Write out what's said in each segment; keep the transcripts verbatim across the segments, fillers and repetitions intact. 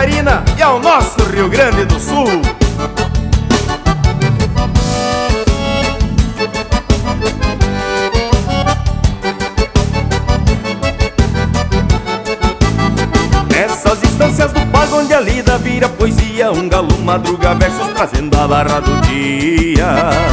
Catarina e ao nosso Rio Grande do Sul. Nessas instâncias do pago onde a lida vira poesia, um galo madruga versos trazendo a barra do dia.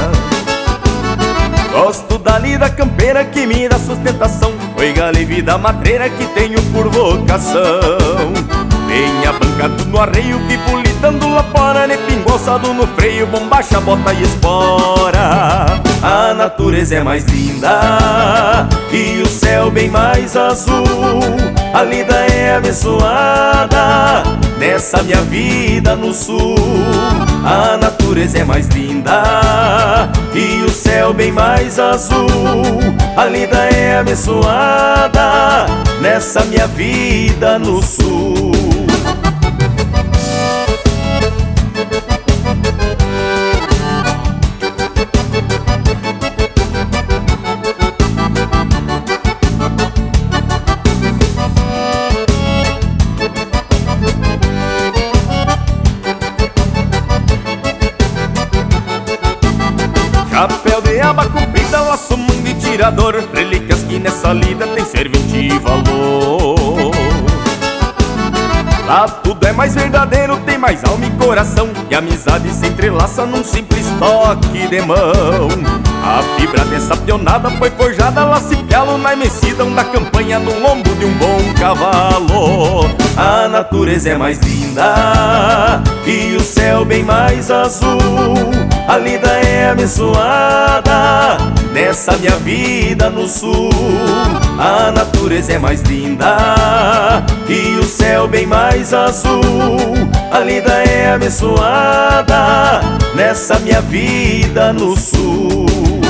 Gosto da lida campeira que me dá sustentação, foi galo e vida matreira que tenho por vocação. Tem a banca tudo no arreio, pipo lidando lá fora, nepingoçado no freio, bombacha, bota e espora. A natureza é mais linda e o céu bem mais azul, a lida é abençoada nessa minha vida no sul. A natureza é mais linda e o céu bem mais azul, a lida é abençoada nessa minha vida no sul. Chapéu de aba comprida, laço, manga e tirador, relíquias que nessa lida tem servente e valor. Lá tudo é mais verdadeiro, tem mais alma e coração, e a amizade se entrelaça num simples toque de mão. A fibra dessa pionada foi forjada, laço e pialo na imensidão da campanha, no lombo de um bom cavalo. A natureza é mais linda e o céu bem mais azul, a lida é abençoada nessa minha vida no sul. A natureza é mais linda e o céu bem mais azul, a lida é abençoada nessa minha vida no sul.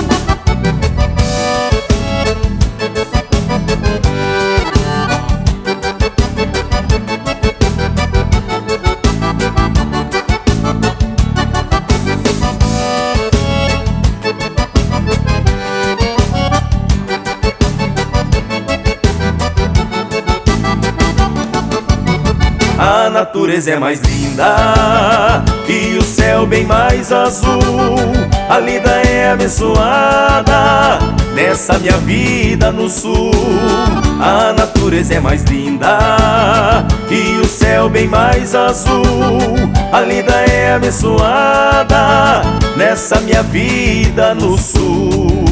A natureza é mais linda e o céu bem mais azul, a lida é abençoada nessa minha vida no sul. A natureza é mais linda e o céu bem mais azul, a lida é abençoada nessa minha vida no sul.